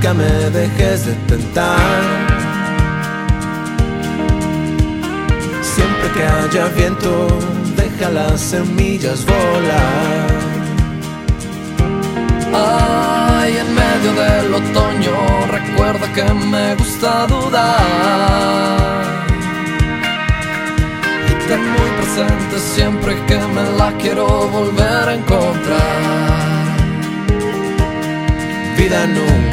nunca me dejes de tentar. Siempre que haya viento, deja las semillas volar. Ay, en medio del otoño, recuerda que me gusta dudar. Y ten muy presente siempre que me la quiero volver a encontrar. Vida nunca